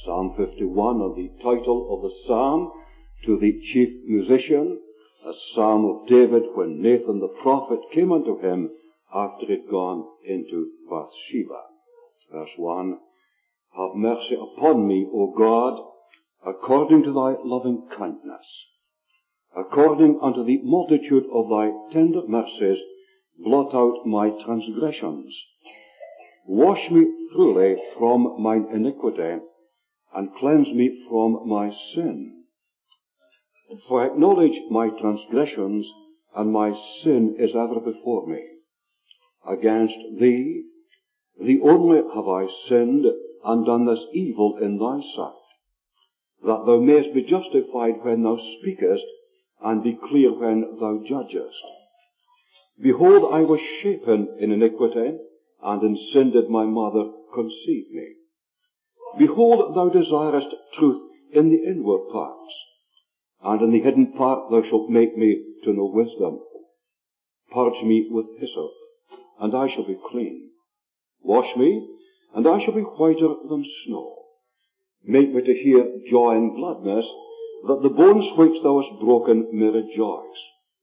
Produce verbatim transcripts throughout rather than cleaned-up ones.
Psalm fifty-one, and the title of the psalm to the chief musician, a psalm of David when Nathan the prophet came unto him after he had gone into Bathsheba. Verse one, Have mercy upon me, O God, according to thy loving kindness. According unto the multitude of thy tender mercies, blot out my transgressions. Wash me thoroughly from mine iniquity, and cleanse me from my sin. For I acknowledge my transgressions, and my sin is ever before me. Against thee, thee only have I sinned, and done this evil in thy sight, that thou mayest be justified when thou speakest, and be clear when thou judgest. Behold, I was shapen in iniquity, and in sin did my mother conceive me. Behold, thou desirest truth in the inward parts, and in the hidden part thou shalt make me to know wisdom. Purge me with hyssop, and I shall be clean. Wash me, and I shall be whiter than snow. Make me to hear joy and gladness, that the bones which thou hast broken may rejoice.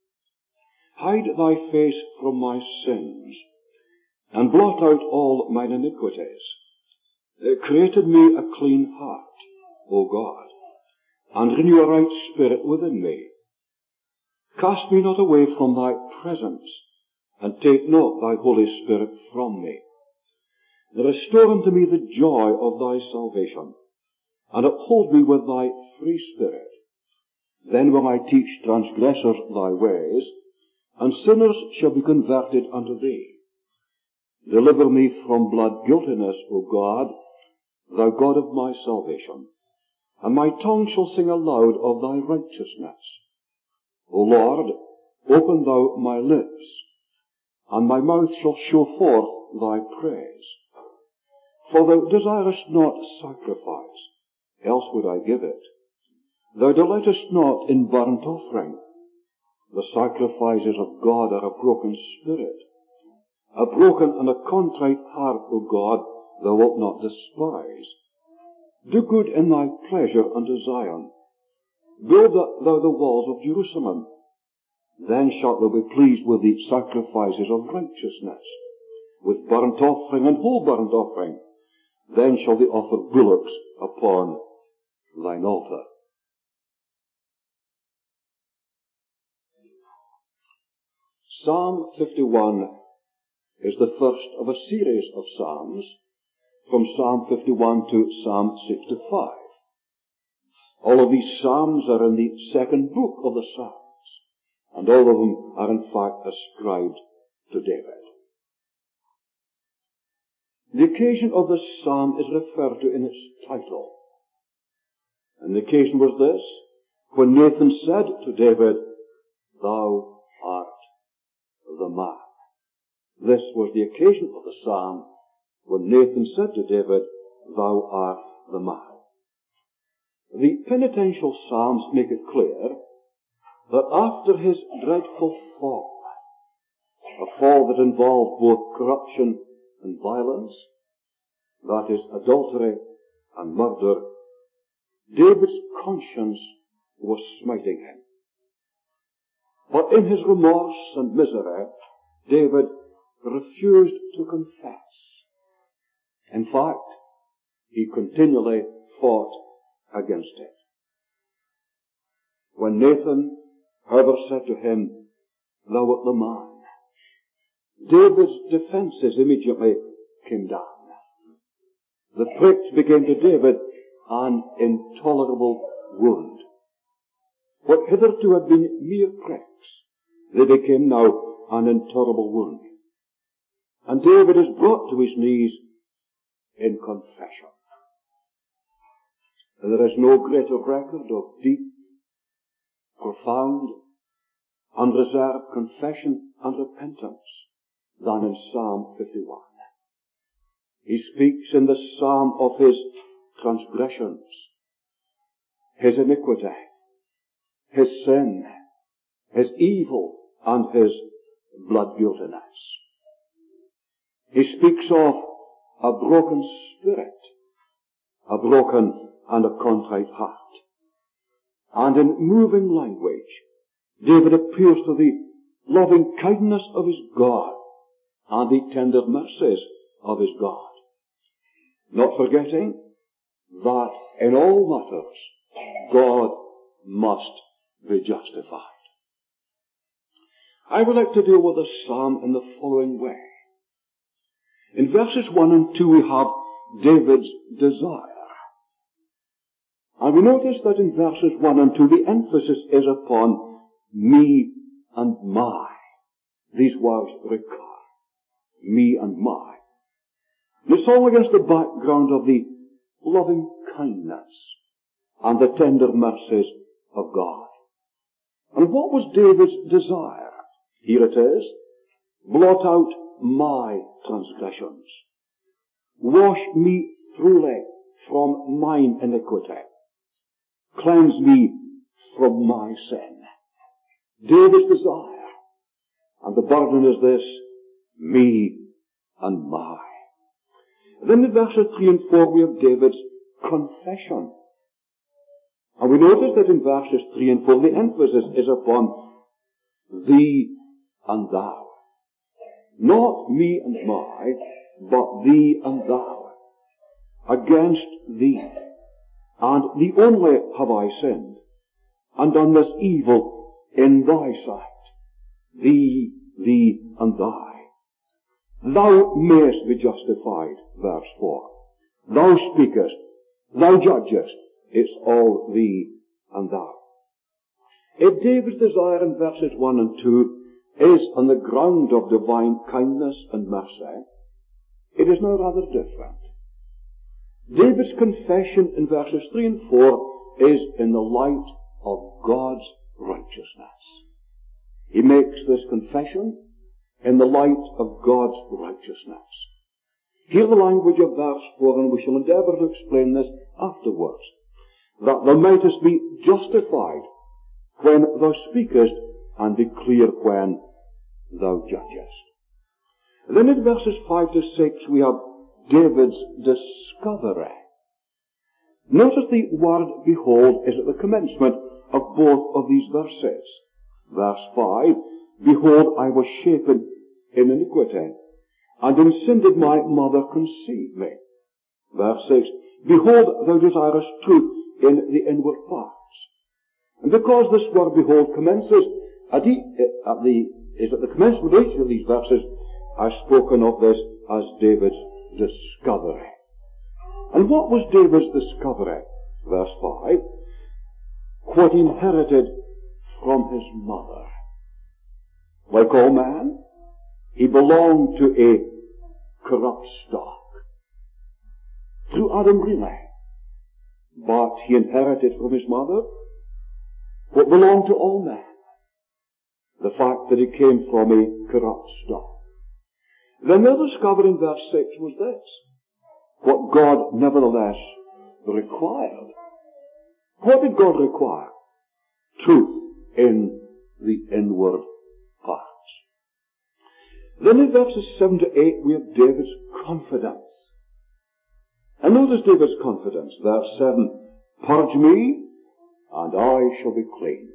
Hide thy face from my sins, and blot out all mine iniquities. Create in me a clean heart, O God, and renew a right spirit within me. Cast me not away from thy presence, and take not thy Holy Spirit from me. Restore unto me the joy of thy salvation, and uphold me with thy free spirit. Then will I teach transgressors thy ways, and sinners shall be converted unto thee. Deliver me from blood guiltiness, O God, thou God of my salvation, and my tongue shall sing aloud of thy righteousness. O Lord, open thou my lips, and my mouth shall show forth thy praise. For thou desirest not sacrifice, else would I give it. Thou delightest not in burnt offering. The sacrifices of God are a broken spirit. A broken and a contrite heart, O God, thou wilt not despise. Do good in thy pleasure unto Zion. Build thou the walls of Jerusalem. Then shalt thou be pleased with the sacrifices of righteousness, with burnt offering and whole burnt offering. Then shall they offer bullocks upon thine altar. Psalm fifty-one is the first of a series of psalms, from Psalm fifty-one to Psalm sixty-five. All of these psalms are in the second book of the Psalms, and all of them are in fact ascribed to David. The occasion of this psalm is referred to in its title. And the occasion was this, when Nathan said to David, Thou art the man. This was the occasion of the psalm, when Nathan said to David, Thou art the man. The penitential psalms make it clear that after his dreadful fall, a fall that involved both corruption and violence, that is, adultery and murder, David's conscience was smiting him. But in his remorse and misery, David refused to confess. In fact, he continually fought against it. When Nathan, however, said to him, Thou art the man, David's defenses immediately came down. The pricks became to David an intolerable wound. What hitherto had been mere pricks, they became now an intolerable wound. And David is brought to his knees in confession. And there is no greater record of deep, profound, unreserved confession and repentance than in Psalm fifty-one. He speaks in this psalm of his transgressions, his iniquity, his sin, his evil, and his blood guiltiness. He speaks of a broken spirit, a broken and a contrite heart. And in moving language, David appeals to the loving kindness of his God and the tender mercies of his God, not forgetting that in all matters God must be justified. I would like to deal with this psalm in the following way. In verses one and two we have David's desire. And we notice that in verses one and two the emphasis is upon me and my. These words recur. Me and my. The song against the background of the loving kindness and the tender mercies of God. And what was David's desire? Here it is. Blot out my transgressions. Wash me thoroughly from mine iniquity. Cleanse me from my sin. David's desire. And the burden is this, me and my. Then in verses three and four we have David's confession. And we notice that in verses three and four the emphasis is upon thee and thou. Not me and my, but thee and thou. Against thee. And thee only have I sinned, and done this evil in thy sight. Thee, thee, and thy. Thou mayest be justified, verse four. Thou speakest, thou judgest, it's all thee and thou. If David's desire in verses one and two is on the ground of divine kindness and mercy, it is now rather different. David's confession in verses three and four is in the light of God's righteousness. He makes this confession in the light of God's righteousness. Hear the language of verse four, and we shall endeavour to explain this afterwards. That thou mightest be justified when thou speakest, and be clear when thou judgest. Then in verses five to six we have David's discovery. Notice the word behold is at the commencement of both of these verses. Verse five, behold, I was shapen in iniquity, and in sin did my mother conceive me. Verse six, behold, thou desirest truth in the inward parts. And because this word behold commences at the, at the, is at the commencement of each of these verses, I've spoken of this as David's discovery. And what was David's discovery? Verse five, what he inherited from his mother. Like all man, he belonged to a corrupt stock. Through Adam really. But he inherited from his mother what belonged to all men. The fact that he came from a corrupt stock. Then their discovery in verse six was this. What God nevertheless required. What did God require? Truth in the inward parts. Then in verses seven to eight we have David's confidence. And notice David's confidence. Verse seven, purge me, and I shall be clean.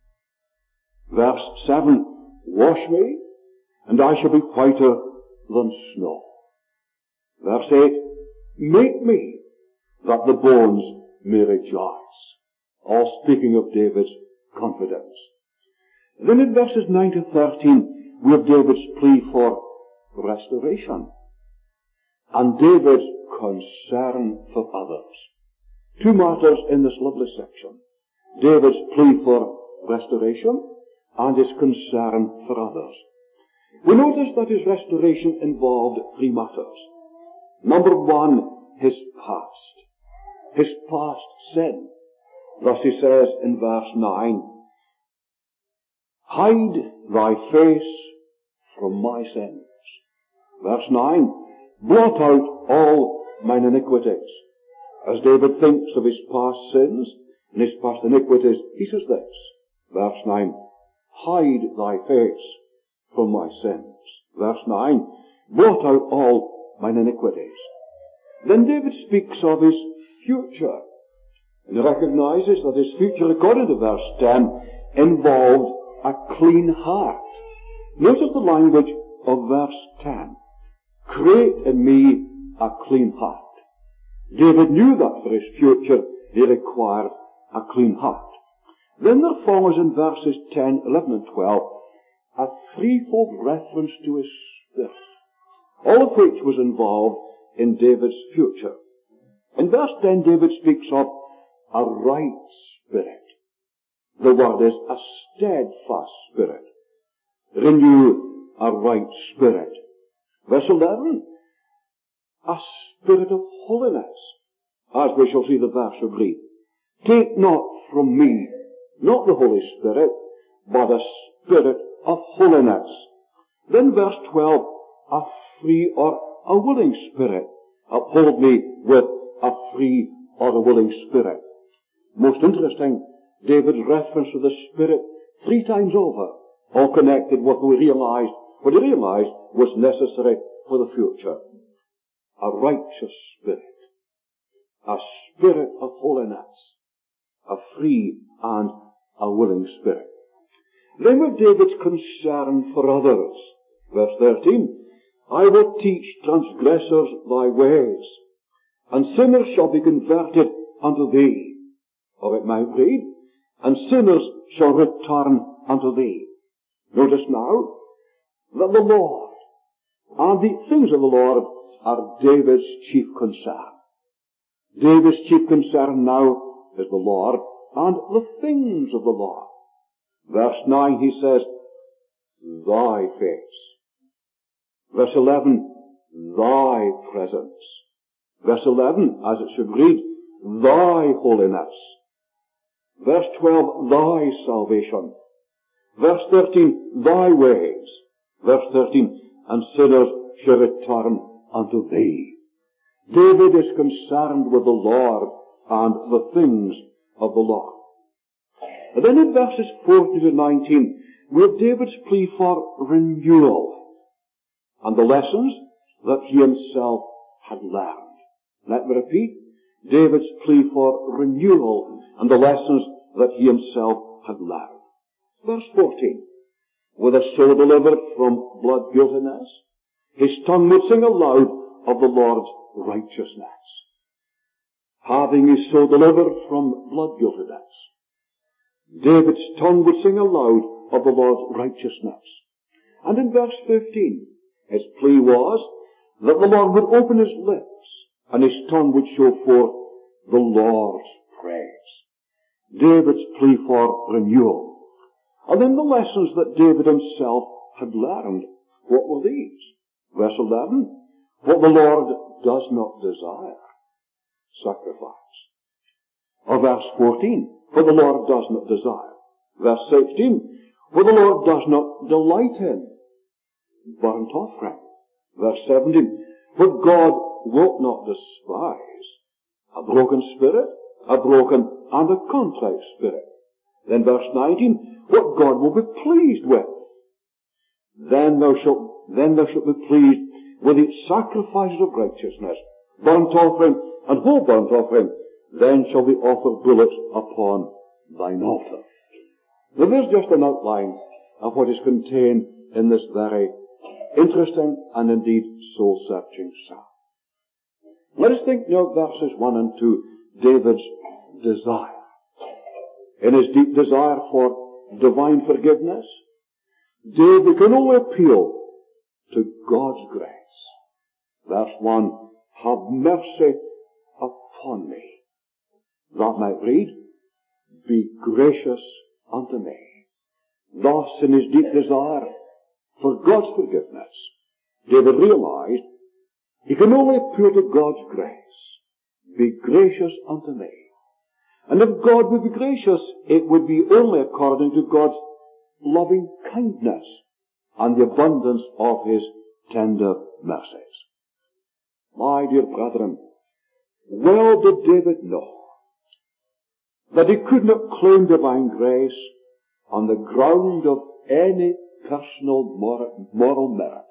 Verse seven, wash me, and I shall be whiter than snow. Verse eight, make me, that the bones may rejoice. All speaking of David's confidence. Then in verses nine to thirteen, we have David's plea for restoration. And David's concern for others. Two matters in this lovely section. David's plea for restoration and his concern for others. We notice that his restoration involved three matters. Number one, his past. His past sin. Thus he says in verse nine, hide thy face from my sins. Verse nine, blot out all mine iniquities. As David thinks of his past sins and his past iniquities, he says this, verse nine, hide thy face from my sins. Verse nine, blot out all mine iniquities. Then David speaks of his future And he recognizes that his future, according to verse ten, involved a clean heart. Notice the language of verse ten. Create in me a clean heart. David knew that for his future he required a clean heart. Then there follows in verses ten, eleven and twelve a threefold reference to his spirit, all of which was involved in David's future. In verse ten, David speaks of a right spirit. The word is a steadfast spirit. Renew a right spirit. Verse eleven, a spirit of holiness, as we shall see the verse will read. Take not from me, not the Holy Spirit, but a spirit of holiness. Then verse twelve, a free or a willing spirit. Uphold me with a free or a willing spirit. Most interesting, David's reference to the Spirit three times over, all connected with what we realized, what he realized was necessary for the future. A righteous spirit, a spirit of holiness, a free and a willing spirit. Then with David's concern for others, verse thirteen, I will teach transgressors thy ways, and sinners shall be converted unto thee. Or it might read, and sinners shall return unto thee. Notice now that the Lord and the things of the Lord are David's chief concern. David's chief concern now is the Lord and the things of the Lord. Verse nine he says, thy face. Verse eleven, thy presence. Verse eleven, as it should read, thy holiness. Verse twelve, thy salvation. Verse thirteen, thy ways. Verse thirteen, and sinners shall return unto thee. David is concerned with the Lord and the things of the Lord. And then in verses fourteen to nineteen, we have David's plea for renewal and the lessons that he himself had learned. Let me repeat, David's plea for renewal and the lessons that he himself had learned. Verse fourteen, with a soul delivered from blood guiltiness, his tongue would sing aloud of the Lord's righteousness. Having his soul delivered from blood guiltiness, David's tongue would sing aloud of the Lord's righteousness. And in verse fifteen, his plea was that the Lord would open his lips and his tongue would show forth the Lord's praise. David's plea for renewal. And then the lessons that David himself had learned. What were these? Verse eleven, what the Lord does not desire, sacrifice. Or verse fourteen, what the Lord does not desire. Verse sixteen, what the Lord does not delight in, burnt offering. Verse seventeen, what God will not despise, a broken spirit, a broken and a contrite spirit. Then verse nineteen, what God will be pleased with. Then thou shalt, then thou shalt be pleased with the sacrifices of righteousness, burnt offering and whole burnt offering. Then shall we offer bullocks upon thine altar. Now there's just an outline of what is contained in this very interesting and indeed soul-searching psalm. Let us think now of verses one and two, David's desire. In his deep desire for divine forgiveness, David can only appeal to God's grace. Verse one, have mercy upon me. That might read, be gracious unto me. Thus, in his deep desire for God's forgiveness, David realized he can only appeal to God's grace. Be gracious unto me. And if God would be gracious, it would be only according to God's loving kindness and the abundance of his tender mercies. My dear brethren, well did David know that he could not claim divine grace on the ground of any personal moral, moral merit.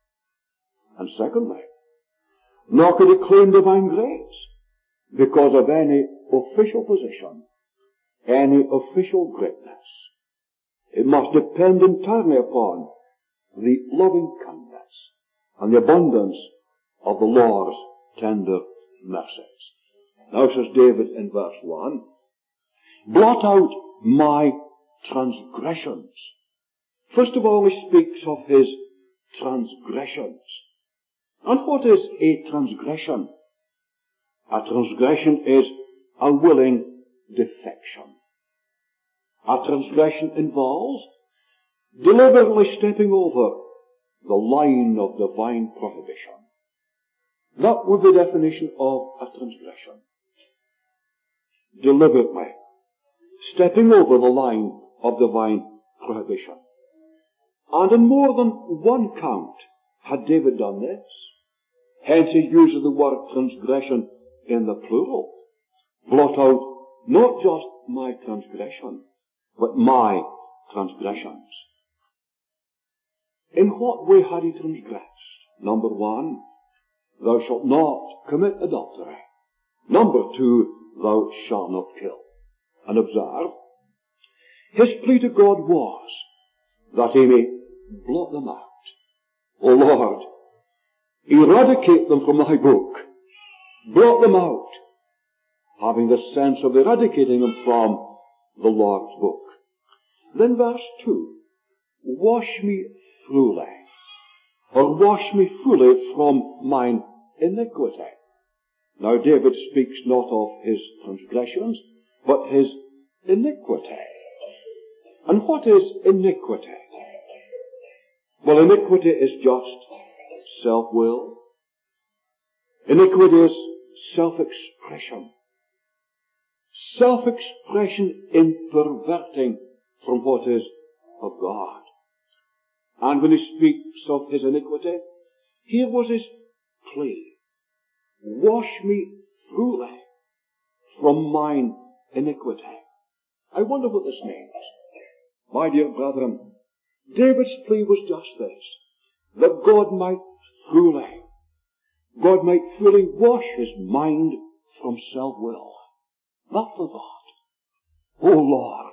And secondly, nor could he claim divine grace because of any official position, any official greatness. It must depend entirely upon the loving kindness and the abundance of the Lord's tender mercies. Now says David in verse one, blot out my transgressions. First of all, he speaks of his transgressions. And what is a transgression? A transgression is a willing defection. A transgression involves deliberately stepping over the line of divine prohibition. That would be the definition of a transgression. Deliberately stepping over the line of divine prohibition. And in more than one count had David done this. Hence he uses the word transgression in the plural. Blot out not just my transgression, but my transgressions. In what way had he transgressed? Number one, thou shalt not commit adultery. Number two, thou shalt not kill. And observe, his plea to God was that he may blot them out. O Lord, eradicate them from thy book. Blot them out. Having the sense of eradicating them from the Lord's book. Then verse two, wash me thoroughly, or wash me fully from mine iniquity. Now David speaks not of his transgressions, but his iniquity. And what is iniquity? Well, iniquity is just self-will. Iniquity is self-expression. Self-expression in perverting from what is of God. And when he speaks of his iniquity, here was his plea. Wash me thoroughly from mine iniquity. I wonder what this means. My dear brethren, David's plea was just this, that God might thoroughly, God might fully wash his mind from self-will. That's the thought. O Lord,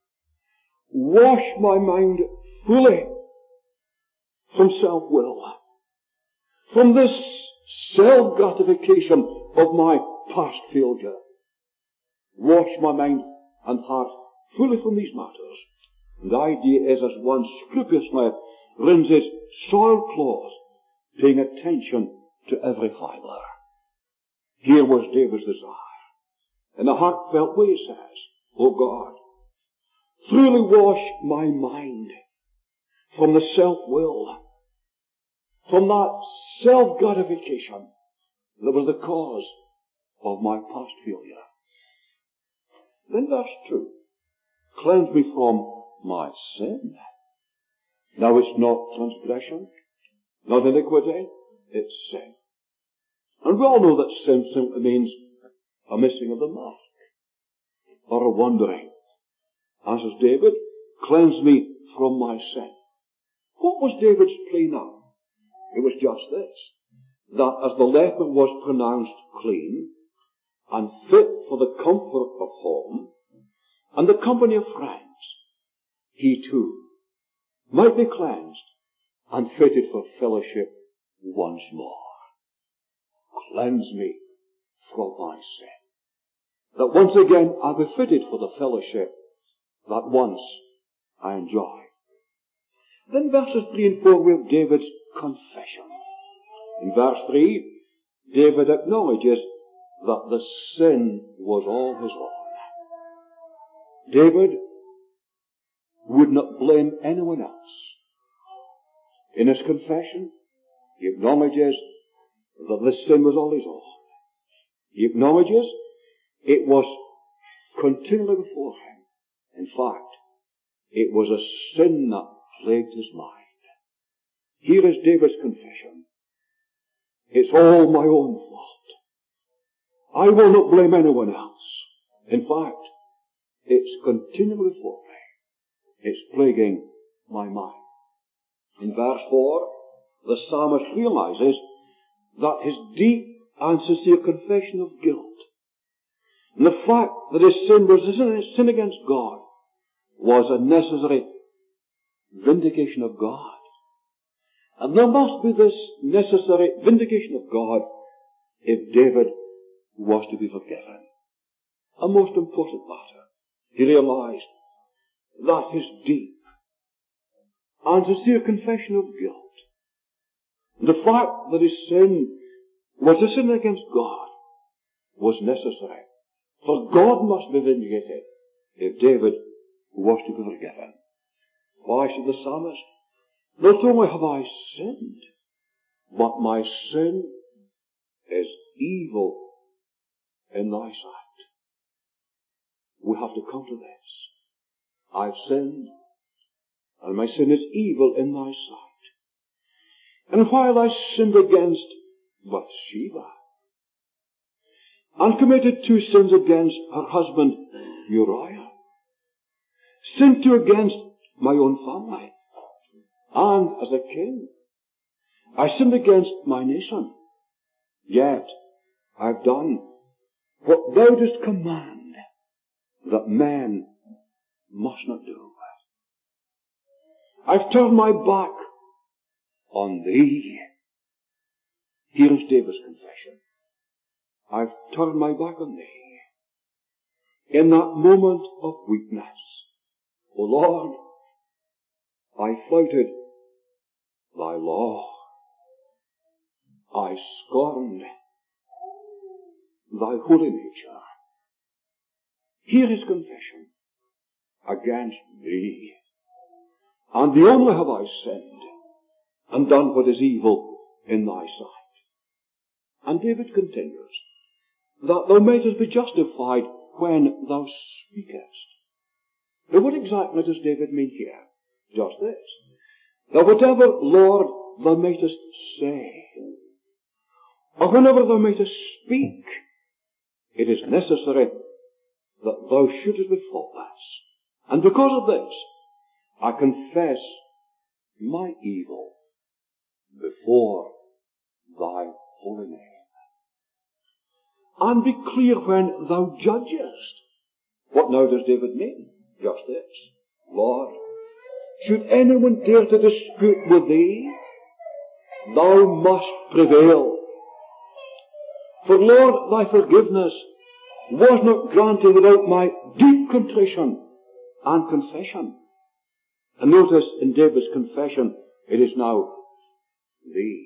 wash my mind fully from self-will, from this self-gratification of my past failure. Wash my mind and heart fully from these matters. And the idea is as one scrupulously rinses soiled clothes, paying attention to every fibre. Here was David's desire. In a heartfelt way he says, O God, truly wash my mind from the self-will, from that self-gratification that was the cause of my past failure. Then verse two, cleanse me from my sin. Now it's not transgression, not iniquity, it's sin. And we all know that sin simply means a missing of the mark, or a wandering. Answers David, cleanse me from my sin. What was David's plea now? It was just this, that as the leper was pronounced clean, and fit for the comfort of home, and the company of friends, he too might be cleansed and fitted for fellowship once more. Cleanse me from my sin, that once again I be fitted for the fellowship that once I enjoyed. Then verses three and four we have David's confession. In verse three, David acknowledges that the sin was all his own. David would not blame anyone else. In his confession, he acknowledges that the sin was all his own. He acknowledges it was continually before him. In fact, it was a sin that plagued his mind. Here is David's confession. It's all my own fault. I will not blame anyone else. In fact, it's continually before me. It's plaguing my mind. In verse four, the psalmist realizes that his deep and sincere confession of guilt And the fact that his sin was a sin against God was a necessary vindication of God. And there must be this necessary vindication of God if David was to be forgiven. A most important matter. He realized that his deep and sincere confession of guilt, the fact that his sin was a sin against God, was necessary. For God must be vindicated if David was to be forgiven. Why said the psalmist, not only have I sinned, but my sin is evil in thy sight. We have to come to this. I've sinned, and my sin is evil in thy sight. And while I sinned against Bathsheba, and committed two sins against her husband Uriah, sinned too against my own family, and as a king, I sinned against my nation, yet I've done what thou didst command that men must not do. I've turned my back on thee. Here is David's confession. I've turned my back on thee. In that moment of weakness, O Lord, I flouted thy law. I scorned thy holy nature. Here is confession against thee. And the only have I sinned, and done what is evil in thy sight. And David continues, that thou mayest be justified when thou speakest. Now what exactly does David mean here? Just this. That whatever, Lord, thou mayest say, or whenever thou mayest speak, it is necessary that thou shouldest be faultless. And because of this, I confess my evil before thy holy name. And be clear when thou judgest. What now does David mean? Just this. Lord, should anyone dare to dispute with thee, thou must prevail. For Lord, thy forgiveness was not granted without my deep contrition and confession. And notice in David's confession, it is now thee,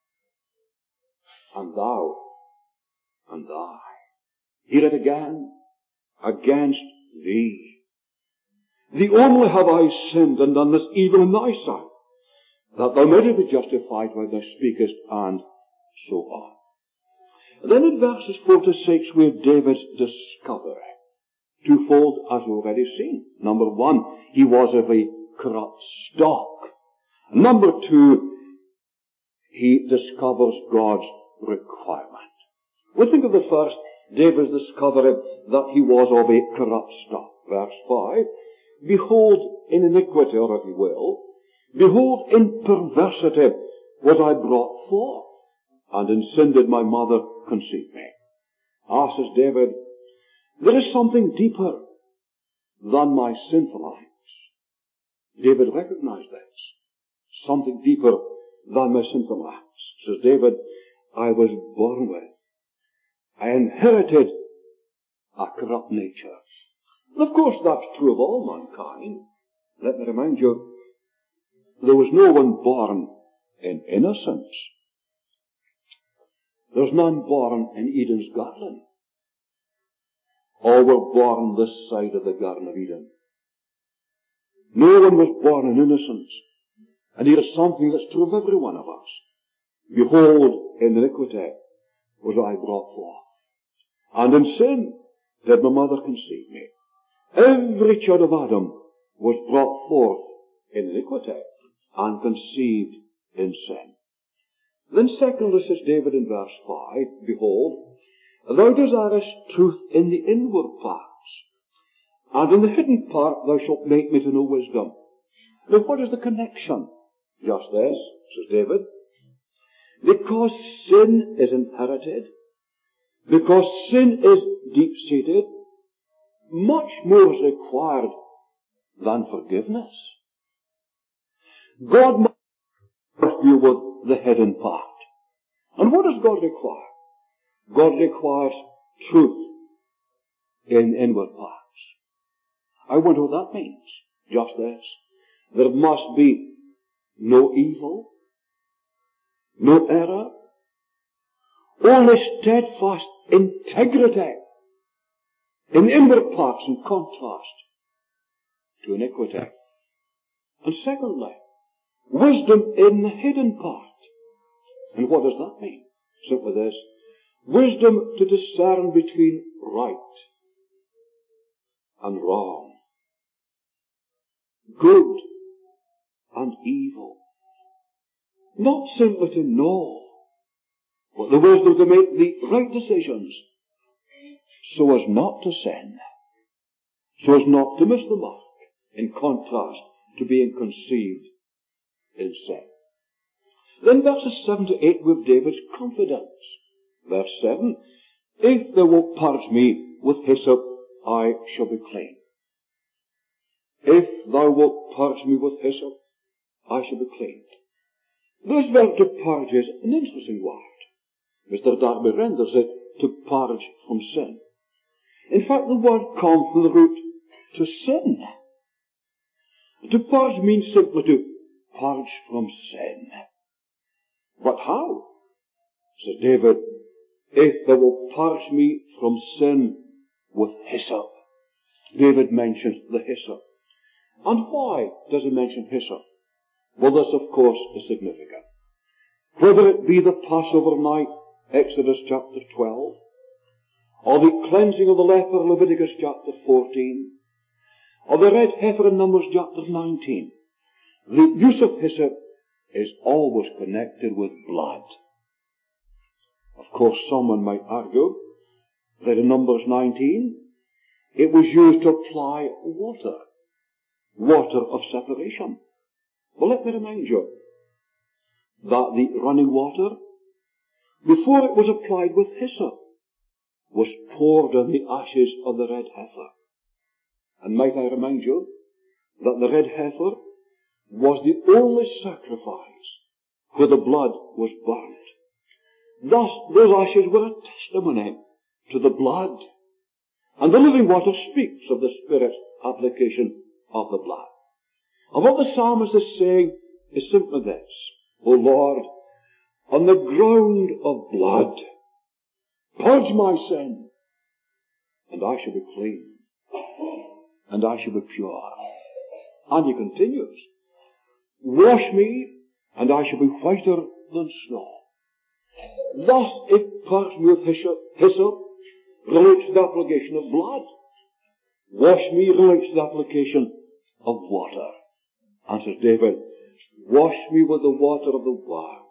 and thou, and thy. Hear it again, against thee. The only have I sinned and done this evil in thy sight, that thou mayest be justified when thou speakest, and so on. Then in verses four to six we have David's discovery. Twofold, as we've already seen. Number one, he was of a corrupt stock. Number two, he discovers God's requirement. We think of the first, David's discovery that he was of a corrupt stock. Verse five, behold, in iniquity, or if you will, behold, in perversity was I brought forth, and in sin did my mother conceive me. Ah, says David, there is something deeper than my sinful acts. David recognized this. Something deeper than my sinful acts. Says David, I was born with. I inherited a corrupt nature. And of course that's true of all mankind. Let me remind you, there was no one born in innocence. There's none born in Eden's garden. All were born this side of the Garden of Eden. No one was born in innocence. And here is something that's true of every one of us. Behold, in iniquity was I brought forth, and in sin did my mother conceive me. Every child of Adam was brought forth in iniquity and conceived in sin. Then secondly, says David in verse five, behold, thou desirest truth in the inward parts, and in the hidden part thou shalt make me to know wisdom. Now what is the connection? Just this, says David. Because sin is inherited, because sin is deep-seated, much more is required than forgiveness. God must deal with the hidden part. And what does God require? God requires truth in inward parts. I wonder what that means. Just this. There must be no evil, no error, only steadfast integrity in inward parts in contrast to iniquity. And secondly, wisdom in the hidden part. And what does that mean? Simply this. Wisdom to discern between right and wrong, good and evil. Not simply to know, but the wisdom to make the right decisions so as not to sin, so as not to miss the mark, in contrast to being conceived in sin. Then verses seven to eight with David's confidence. Verse seven, if thou wilt purge me with hyssop, I shall be clean. If thou wilt purge me with hyssop, I shall be clean. This verb to purge is an interesting word. Mister Darby renders it to purge from sin. In fact, the word comes from the root to sin. To purge means simply to purge from sin. But how? Says David, if thou wilt purge me from sin with hyssop. David mentions the hyssop. And why does he mention hyssop? Well, this, of course, is significant. Whether it be the Passover night, Exodus chapter twelve, or the cleansing of the leper, Leviticus chapter fourteen, or the red heifer in Numbers chapter nineteen, the use of hyssop is always connected with blood. Of course, someone might argue that in Numbers nineteen, it was used to apply water, water of separation. Well, let me remind you that the running water, before it was applied with hyssop, was poured on the ashes of the red heifer. And might I remind you that the red heifer was the only sacrifice where the blood was burnt. Thus, those ashes were a testimony to the blood. And the living water speaks of the Spirit's application of the blood. And what the psalmist is saying is simply this: O Lord, on the ground of blood, purge my sin, and I shall be clean, and I shall be pure. And he continues, wash me, and I shall be whiter than snow. Thus, if purge me with hyssop, hyssop relates to the application of blood. Wash me relates to the application of water. And says David, wash me with the water of the Word,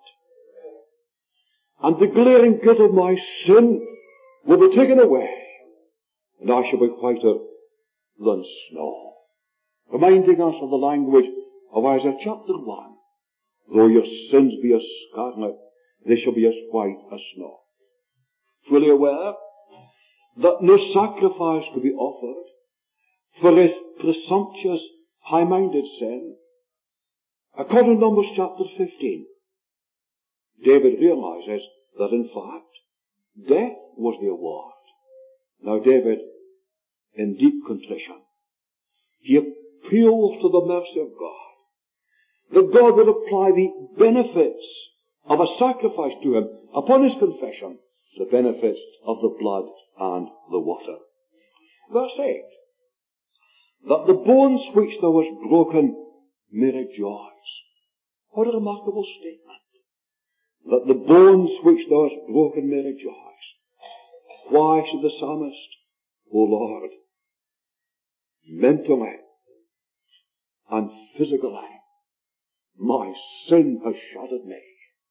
and the glaring guilt of my sin will be taken away, and I shall be whiter than snow. Reminding us of the language of Isaiah chapter one. Though your sins be as scarlet, they shall be as white as snow. Fully aware that no sacrifice could be offered for his presumptuous, high-minded sin, according to Numbers chapter fifteen, David realizes that in fact, death was the award. Now David, in deep contrition, he appeals to the mercy of God, that God would apply the benefits of a sacrifice to him upon his confession, the benefits of the blood and the water. Verse eight, that the bones which thou hast broken may rejoice. What a remarkable statement. That the bones which thou hast broken may rejoice. Why, said the psalmist, O Lord, mentally and physically, my sin has shattered me.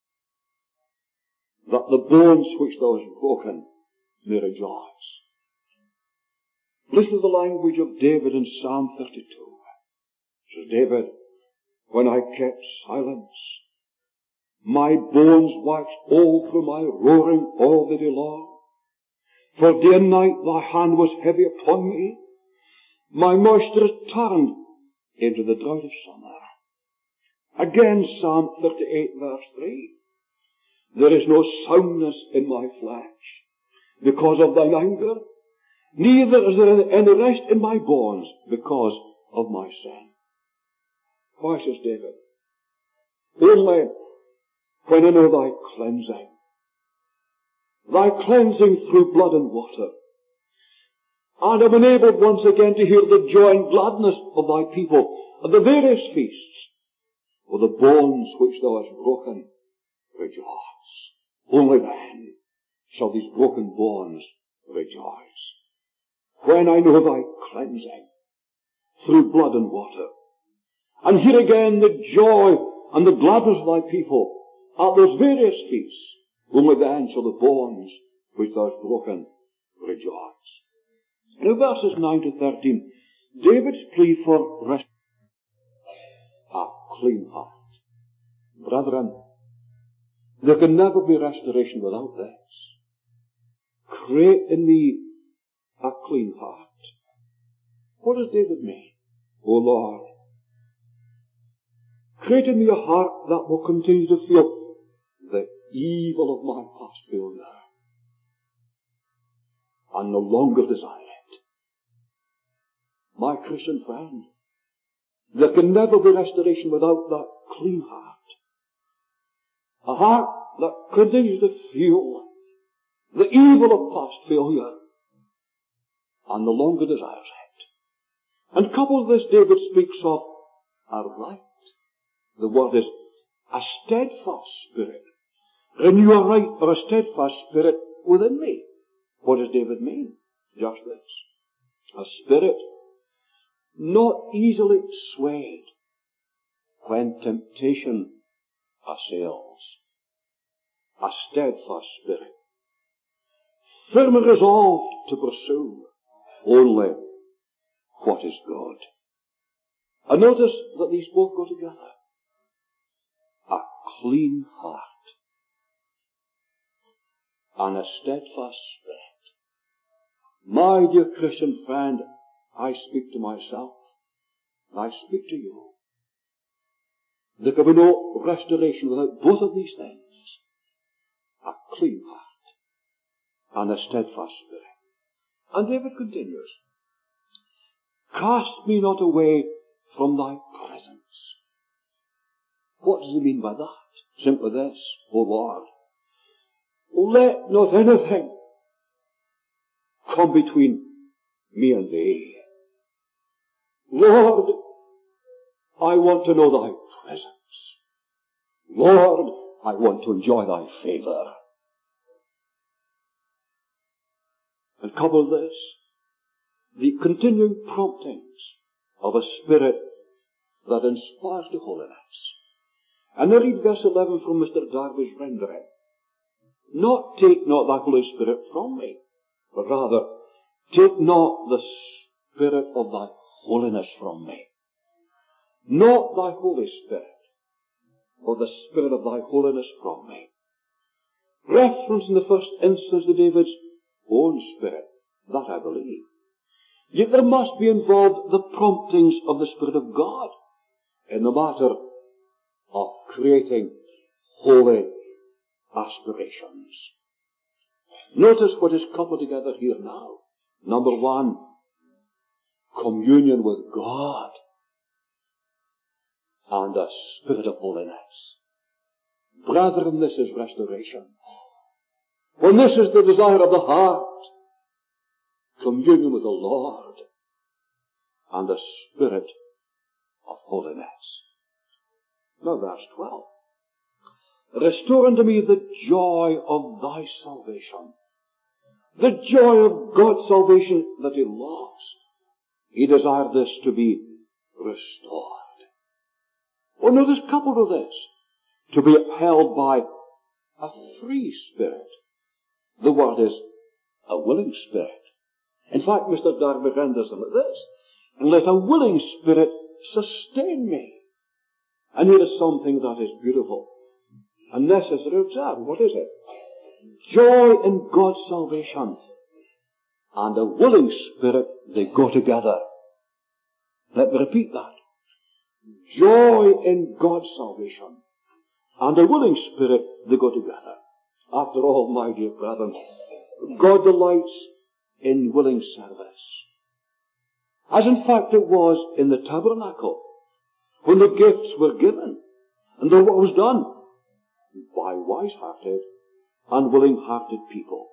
That the bones which thou hast broken may rejoice. Listen to the language of David in Psalm thirty-two. Says David, when I kept silence, my bones waxed old through my roaring all the day long. For day and night thy hand was heavy upon me. My moisture is turned into the drought of summer. Again, Psalm thirty-eight, verse three. There is no soundness in my flesh because of thine anger, neither is there any rest in my bones because of my sin. Why, says David? Only when I know thy cleansing, thy cleansing through blood and water, and am enabled once again to hear the joy and gladness of thy people at the various feasts, for the bones which thou hast broken rejoice. Only then shall these broken bones rejoice. When I know thy cleansing through blood and water, and hear again the joy and the gladness of thy people at those various feasts, only then shall the bones which thou hast broken rejoice. Now verses nine to thirteen, David's plea for rest, a clean heart. Brethren, there can never be restoration without this. Create in me a clean heart. What does David mean? O Lord, create in me a heart that will continue to feel the evil of my past failure and no longer desire it. My Christian friend, there can never be restoration without that clean heart. A heart that continues to feel the evil of past failure and no longer desires it. And coupled with this, David speaks of a right. The word is a steadfast spirit. Renew a right or a steadfast spirit within me. What does David mean? Just this. A spirit not easily swayed when temptation assails. A steadfast spirit. Firmly resolved to pursue only what is good. And notice that these both go together. A clean heart and a steadfast spirit. My dear Christian friend, I speak to myself, and I speak to you. There can be no restoration without both of these things. A clean heart and a steadfast spirit. And David continues, cast me not away from thy presence. What does he mean by that? Simply this, O Lord, let not anything come between me and thee. Lord, I want to know thy presence. Lord, I want to enjoy thy favor. And couple this, the continuing promptings of a spirit that inspires to holiness. And I read verse eleven from Mister Darby's rendering. Not take not thy Holy Spirit from me, but rather take not the Spirit of thy holiness from me. Not thy Holy Spirit, or the Spirit of thy holiness from me. Reference in the first instance to David's own spirit, that I believe. Yet there must be involved the promptings of the Spirit of God in the matter of creating holy aspirations. Notice what is coupled together here now. Number one, communion with God and a spirit of holiness. Brethren, this is restoration. When this is the desire of the heart, communion with the Lord and the spirit of holiness. Now verse twelve. Restore unto me the joy of thy salvation. The joy of God's salvation that he lost. He desired this to be restored. Well, notice coupled with this, to be upheld by a free spirit. The word is a willing spirit. In fact, Mister Darby renders them at this, and let a willing spirit sustain me. And here is something that is beautiful and necessary to observe. What is it? Joy in God's salvation and a willing spirit, they go together. Let me repeat that. Joy in God's salvation and a willing spirit, they go together. After all, my dear brethren, God delights in willing service. As in fact it was in the tabernacle, when the gifts were given, and the work was done by wise-hearted and willing-hearted people.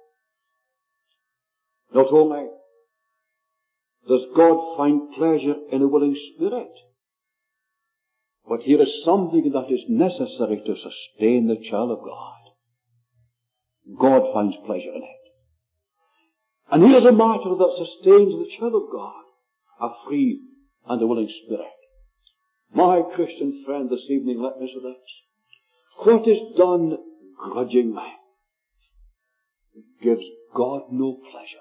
Not only does God find pleasure in a willing spirit, but here is something that is necessary to sustain the child of God. God finds pleasure in it. And here is a matter that sustains the child of God, a free and a willing spirit. My Christian friend, this evening, let me say this. What is done grudgingly gives God no pleasure.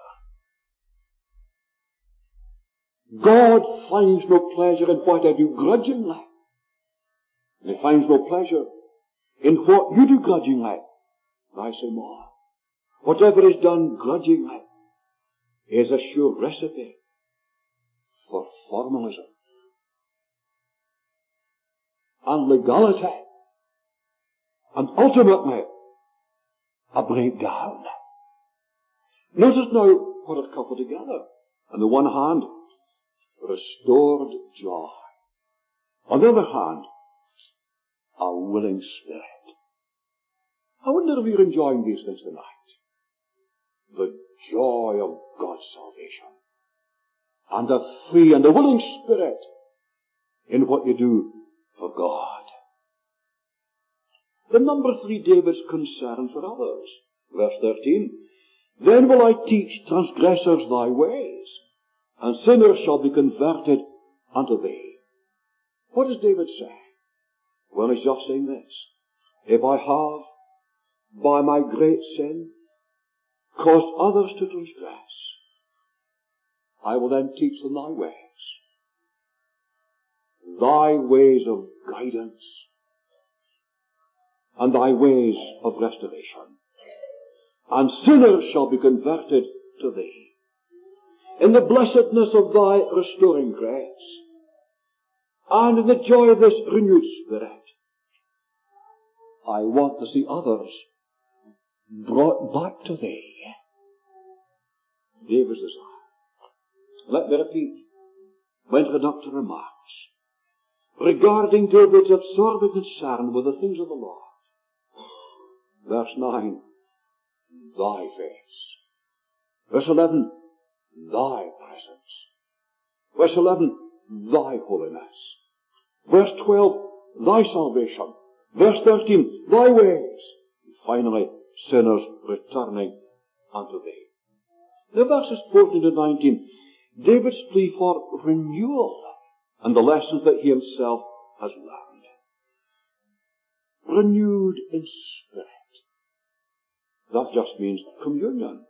God finds no pleasure in what I do grudgingly. He finds no pleasure in what you do grudgingly. I say more. Whatever is done grudgingly is a sure recipe for formalism and legality, and ultimately a breakdown. Notice now what is coupled together. On the one hand, restored joy. On the other hand, a willing spirit. I wonder if you're enjoying these things tonight. The joy of God's salvation. And a free and a willing spirit in what you do for God. The number three, David's concern for others. Verse thirteen. Then will I teach transgressors thy ways, and sinners shall be converted unto thee. What does David say? Well, he's just saying this. If I have, by my great sin, caused others to transgress, I will then teach them thy ways. Thy ways of guidance, and thy ways of restoration. And sinners shall be converted to thee. In the blessedness of thy restoring grace, and in the joy of this renewed spirit, I want to see others brought back to thee. David's desire. Let me repeat my introductory remarks regarding David's absorbing concern with the things of the Lord. Verse nine, thy face. Verse eleven, thy presence. Verse eleven, thy holiness. Verse twelve, thy salvation. Verse thirteen, thy ways. And finally, sinners returning unto thee. Now verses fourteen to nineteen, David's plea for renewal and the lessons that he himself has learned. Renewed in spirit. That just means communion.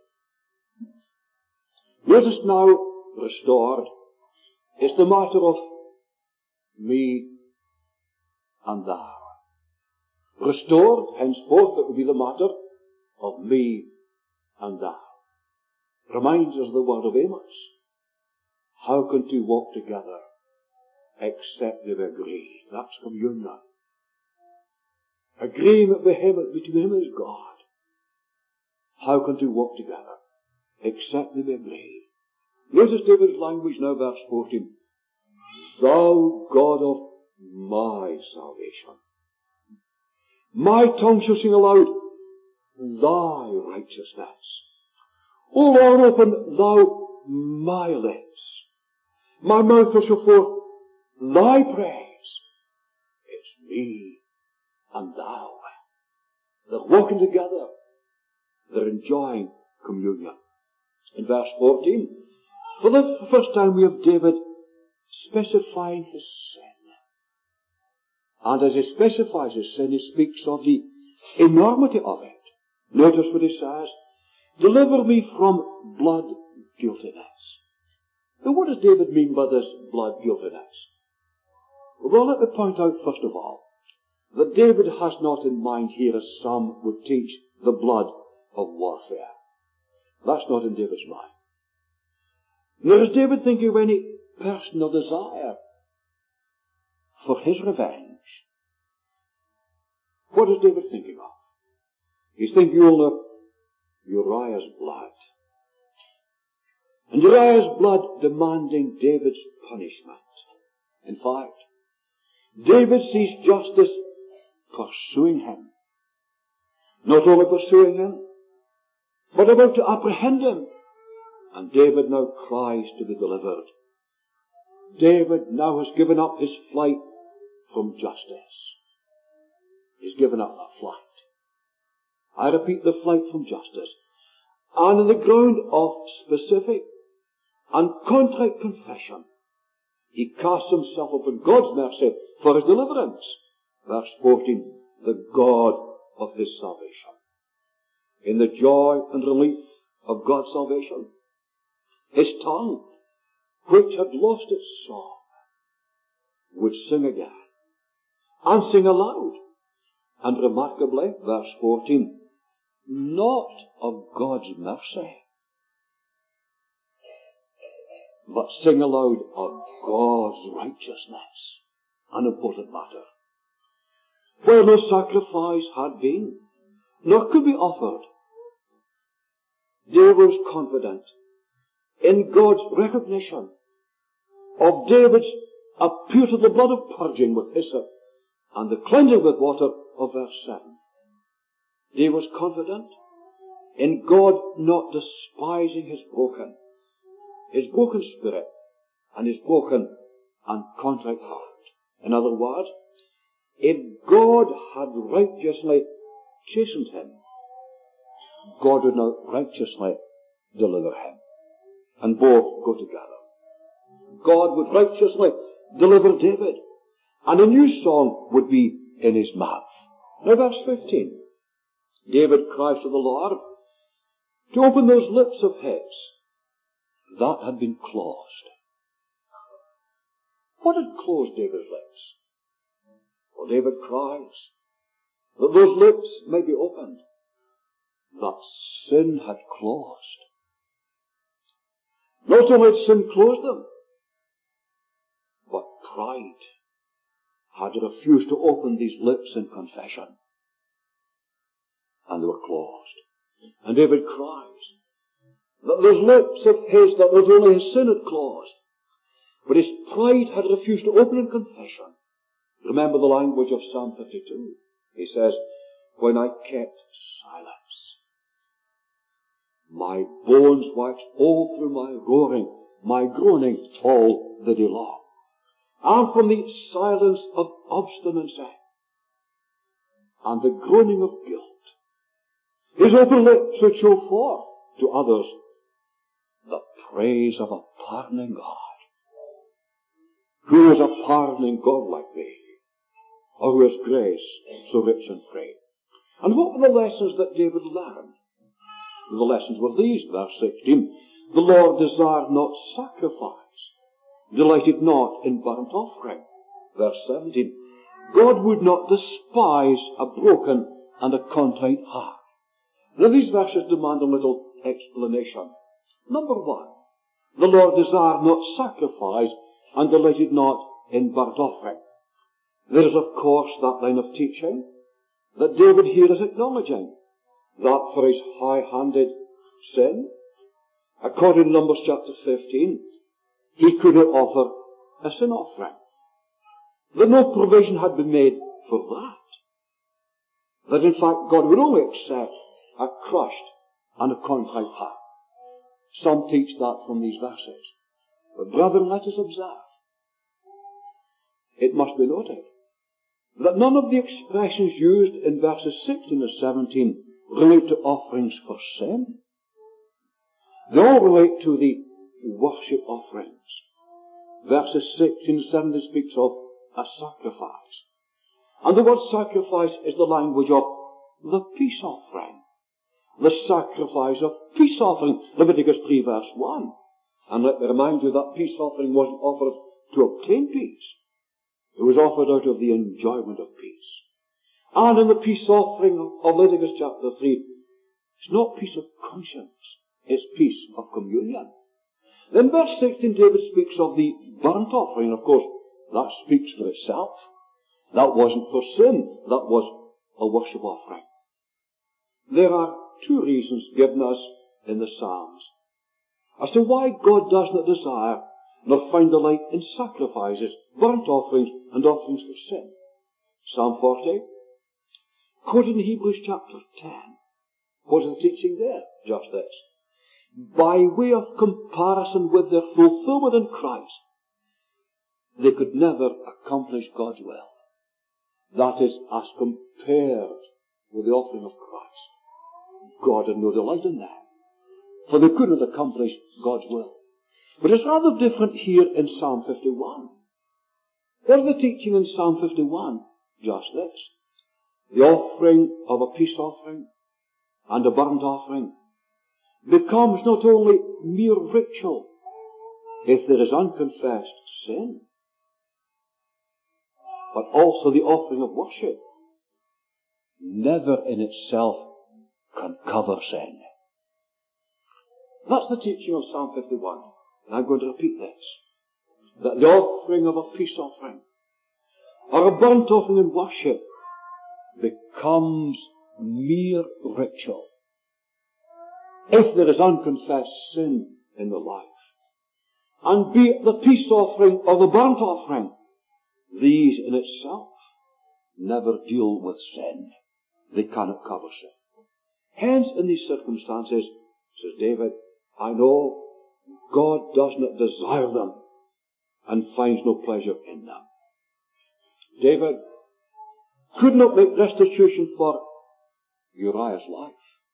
Notice now, restored, it's the matter of me and thou. Restored, henceforth, it will be the matter of me and thou. Reminds us of the word of Amos. How can two walk together except they've agreed? That's communion. Agreement between him and his God. How can two walk together except they've agreed? Notice David's language now, verse fourteen. Thou God of my salvation. My tongue shall sing aloud thy righteousness. O Lord, open thou my lips. My mouth will show forth thy praise. It's me and thou. They're walking together. They're enjoying communion. In verse fourteen, for the first time we have David specifying his sin. And as he specifies his sin, he speaks of the enormity of it. Notice what he says. Deliver me from blood guiltiness. Now what does David mean by this blood guiltiness? Well, let me point out first of all that David has not in mind here, as some would teach, the blood of warfare. That's not in David's mind. Nor is David thinking of any personal desire for his revenge. What is David thinking of? He's thinking only of Uriah's blood. And Uriah's blood demanding David's punishment. In fact, David sees justice pursuing him. Not only pursuing him, but about to apprehend him. And David now cries to be delivered. David now has given up his flight from justice. He's given up that flight. I repeat, the flight from justice. And on the ground of specific and contrite confession, he casts himself upon God's mercy for his deliverance. Verse fourteen, the God of his salvation. In the joy and relief of God's salvation, his tongue, which had lost its song, would sing again, and sing aloud. And remarkably, verse fourteen, not of God's mercy, but sing aloud of God's righteousness. An important matter. Where no sacrifice had been, nor could be offered, David was confident in God's recognition of David's appeal to the blood of purging with hyssop and the cleansing with water of verse seven. David was confident in God not despising his broken, his broken spirit, and his broken and contrite heart. In other words, if God had righteously chastened him, God would now righteously deliver him. And both go together. God would righteously deliver David, and a new song would be in his mouth. Now verse fifteen. David cries to the Lord to open those lips of his that had been closed. What had closed David's lips? Well, David cries that those lips may be opened that sin had closed. Not only had sin closed them, but pride had refused to open these lips in confession. And they were closed. And David cries that those lips of his that not only his sin had closed, but his pride had refused to open in confession. Remember the language of Psalm fifty-two. He says, when I kept silence, my bones waxed old through my roaring, my groaning all the day long. And from the silence of obstinacy and the groaning of guilt, his open lips would show forth to others the praise of a pardoning God. Who is a pardoning God like thee? Or who has grace so rich and free? And what were the lessons that David learned? The lessons were these, verse sixteen. The Lord desired not sacrifice, delighted not in burnt offering. Verse seventeen. God would not despise a broken and a contrite heart. Now these verses demand a little explanation. Number one, the Lord desired not sacrifice and delighted not in burnt offering. There is, of course, that line of teaching that David here is acknowledging, that for his high-handed sin, according to Numbers chapter fifteen, he could not offer a sin offering. That no provision had been made for that. That in fact God would only accept a crushed and a contrite heart. Some teach that from these verses. But brethren, let us observe. It must be noted that none of the expressions used in verses sixteen and seventeen relate to offerings for sin. They all relate to the worship offerings. Verses sixteen and seventeen speaks of a sacrifice. And the word sacrifice is the language of the peace offering. The sacrifice of peace offering. Leviticus three verse one. And let me remind you that peace offering wasn't offered to obtain peace. It was offered out of the enjoyment of peace. And in the peace offering of Leviticus chapter three, it's not peace of conscience, it's peace of communion. Then verse sixteen, David speaks of the burnt offering. Of course, that speaks for itself. That wasn't for sin. That was a worship offering. There are two reasons given us in the Psalms as to why God does not desire nor find delight in sacrifices, burnt offerings, and offerings for sin. Psalm forty, quoted in Hebrews chapter ten. What's the teaching there? Just this. By way of comparison with their fulfillment in Christ, they could never accomplish God's will. That is, as compared with the offering of Christ. God had no delight in that, for they couldn't accomplish God's will. But it's rather different here in Psalm fifty-one. What is the teaching in Psalm fifty-one? Just this. The offering of a peace offering and a burnt offering becomes not only mere ritual if there is unconfessed sin, but also the offering of worship never in itself can cover sin. That's the teaching of Psalm fifty-one. And I'm going to repeat this. That the offering of a peace offering or a burnt offering in worship becomes mere ritual if there is unconfessed sin in the life. And be it the peace offering or the burnt offering, these in itself never deal with sin. They cannot cover sin. Hence, in these circumstances, says David, I know God does not desire them and finds no pleasure in them. David could not make restitution for Uriah's life.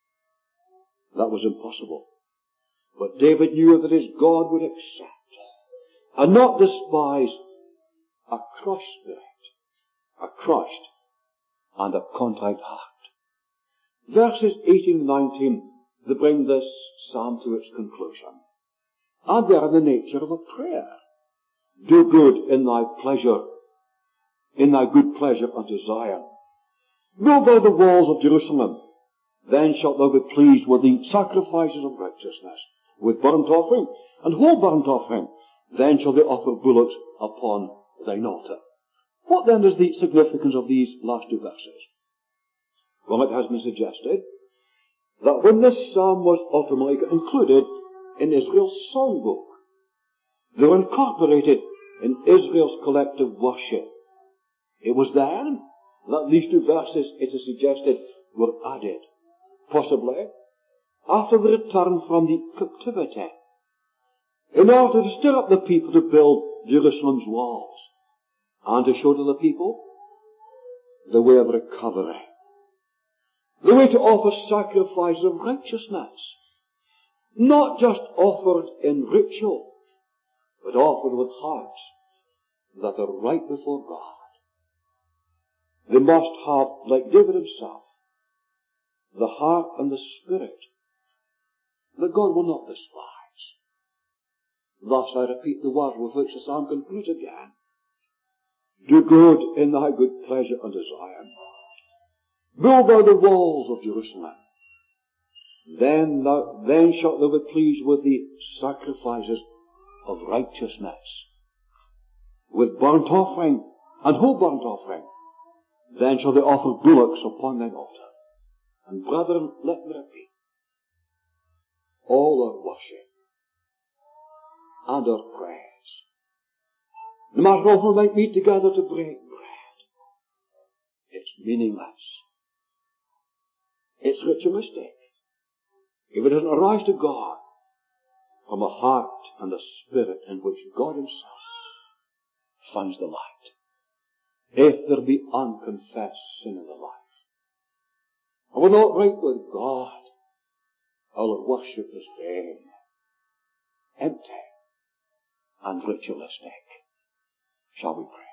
That was impossible. But David knew that his God would accept and not despise a crushed spirit, a crushed and a contrite heart. Verses eighteen and nineteen, they bring this psalm to its conclusion. And they are in the nature of a prayer. Do good in thy pleasure, in thy good pleasure unto Zion. Go by the walls of Jerusalem, then shalt thou be pleased with the sacrifices of righteousness, with burnt offering and whole burnt offering. Then shall they offer bullocks upon thine altar. What then is the significance of these last two verses? Well, it has been suggested that when this psalm was ultimately included in Israel's songbook, they were incorporated in Israel's collective worship. It was then that these two verses, it is suggested, were added, possibly after the return from the captivity, in order to stir up the people to build Jerusalem's walls and to show to the people the way of recovery, the way to offer sacrifices of righteousness, not just offered in ritual, but offered with hearts that are right before God. They must have, like David himself, the heart and the spirit that God will not despise. Thus I repeat the words with which the psalm concludes again. Do good in thy good pleasure unto Zion. Build thou the walls of Jerusalem. Then, thou, then shalt thou be pleased with the sacrifices of righteousness, with burnt offering and whole burnt offering. Then shall they offer bullocks upon thine altar. And brethren, let me repeat, all our worship and our praise, no matter how we might meet together to break bread, it's meaningless. It's ritualistic if it doesn't arise to God from a heart and a spirit in which God himself finds delight. If there be unconfessed sin in the life, and we're not right with God, our worship is vain, empty, and ritualistic. Shall we pray?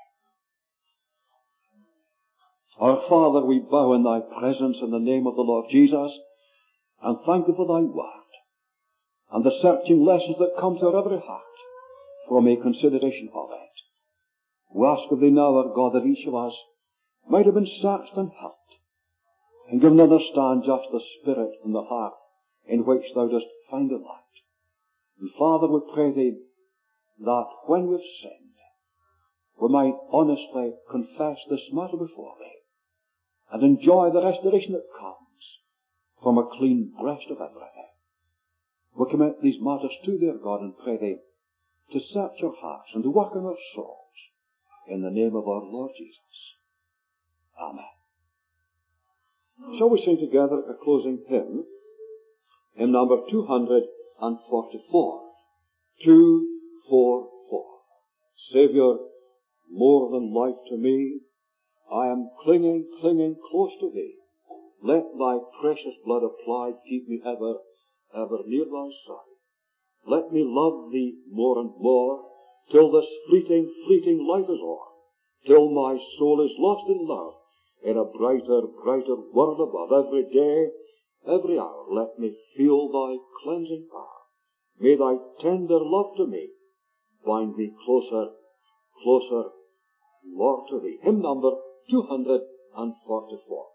Our Father, we bow in thy presence in the name of the Lord Jesus, and thank you for thy word, and the searching lessons that come to our every heart from a consideration of it. We ask of thee now, our God, that each of us might have been searched and helped, and given to understand just the spirit and the heart in which thou dost find delight. And Father, we pray Thee that when we've sinned, we might honestly confess this matter before Thee and enjoy the restoration that comes from a clean breast of everything. We commit these matters to Thee, God, and pray Thee to search our hearts and to work in our souls in the name of our Lord Jesus. Amen. Shall we sing together a closing hymn? Hymn number two hundred forty-four. two forty-four. Saviour, more than life to me, I am clinging, clinging close to Thee. Let Thy precious blood applied keep me ever, ever near Thy side. Let me love Thee more and more, till this fleeting, fleeting life is o'er, till my soul is lost in love, in a brighter, brighter world above. Every day, every hour, let me feel Thy cleansing power. May Thy tender love to me bind me closer, closer, Lord, to Thee. Hymn number two hundred forty-four.